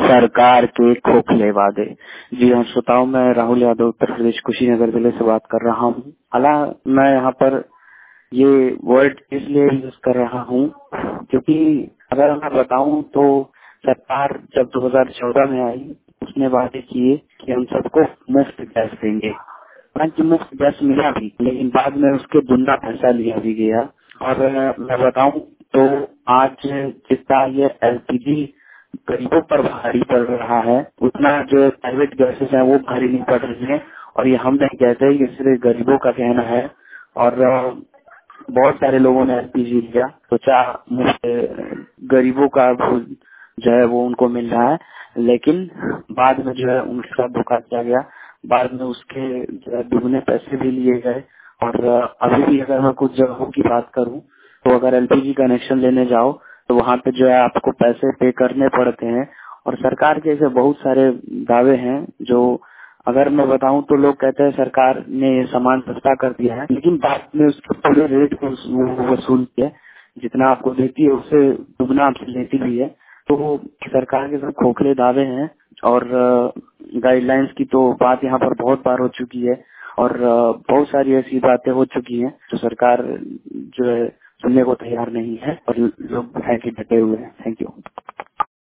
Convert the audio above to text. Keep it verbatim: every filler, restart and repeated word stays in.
सरकार के खोखले वादे। जी हाँ श्रोताओं, मैं राहुल यादव उत्तर प्रदेश कुशीनगर जिले से बात कर रहा हूँ। हालांकि मैं यहाँ पर ये वर्ड इसलिए यूज कर रहा हूँ क्योंकि अगर मैं बताऊं तो सरकार जब दो हज़ार चौदह में आई उसने वादे किए कि हम सबको मुफ्त गैस देंगे। हालांकि मुफ्त गैस मिला भी, लेकिन बाद में उसके दुगना पैसा लिया भी गया। और मैं बताऊं तो आज जितना ये एलपीजी गरीबों पर भारी पड़ रहा है, उतना जो प्राइवेट गैसेस है वो भारी नहीं पड़ रही है। और ये हम नहीं कहते, ये सिर्फ गरीबों का कहना है। और बहुत सारे लोगों ने एलपीजी लिया, सोचा मुफ्त गरीबों का जो है वो उनको मिल रहा है, लेकिन बाद में जो है उनके साथ धोखा किया गया। बाद में उसके जो है दुगने पैसे भी लिए गए। और अभी भी अगर मैं कुछ जगहों की बात करूं तो अगर एलपीजी कनेक्शन लेने जाओ तो वहाँ पे जो है आपको पैसे पे करने पड़ते हैं। और सरकार के ऐसे बहुत सारे दावे हैं जो अगर मैं बताऊं तो लोग कहते हैं सरकार ने ये सामान सस्ता कर दिया है, लेकिन बाद में उसके पूरे रेट को वो वसूल किया, जितना आपको देती है उससे दुगना आपसे लेती भी है। तो सरकार के सब खोखले दावे हैं। और गाइडलाइंस की तो बात यहाँ पर बहुत बार हो चुकी है और बहुत सारी ऐसी बातें हो चुकी हैं जो सरकार जो है सुनने को तैयार नहीं है और लोग है कि डटे हुए हैं। Thank you.